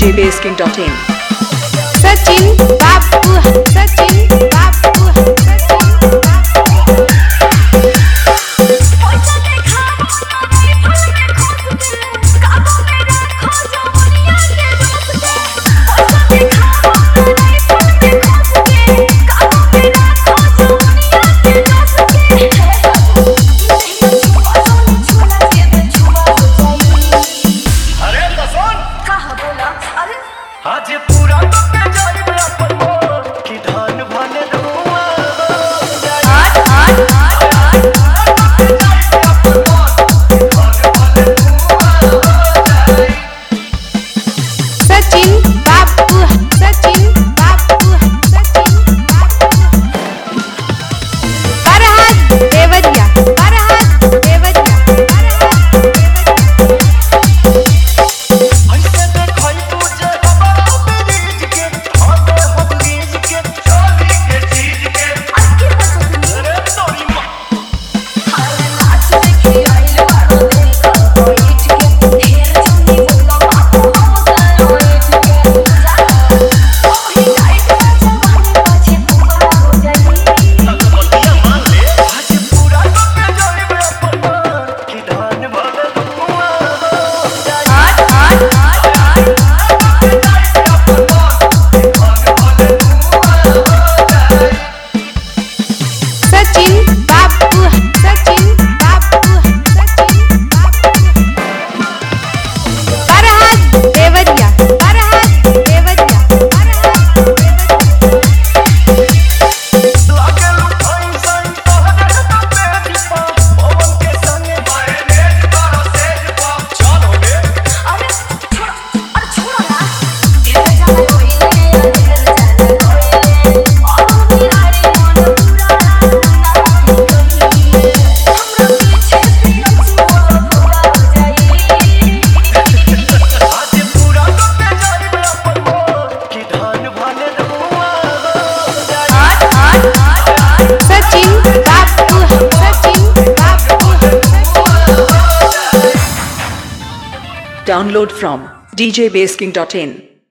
djbasking.in Sachin बाबू सचिन बाबू आज पूरा तो पे जाई में अपन मोर की धान भाने रुआ सचिन बाबू सचिन बाबू सचिन फरहाद देवरिया फरहाद देवरिया ऐसे देखई तू जे हमारा ब्रिज के आगे हम बीज के चाली के चीज के अरे तोरी मां आज पूरा तो पे जाई में अपन मोर की धान भाने रुआ सचिन बाबू सचिन बाबू सचिन फरहाद देवरिया फरहाद देवरिया लागे लुटाई साई तोहरे तो पेट पा पवन के संग मारे नेट करो सेज पा चलो बे आज पूरा तो पे जाई में अपन मोर की धान भाने रुआ सचिन बाबू सचिन बाबू Download from djbasking.in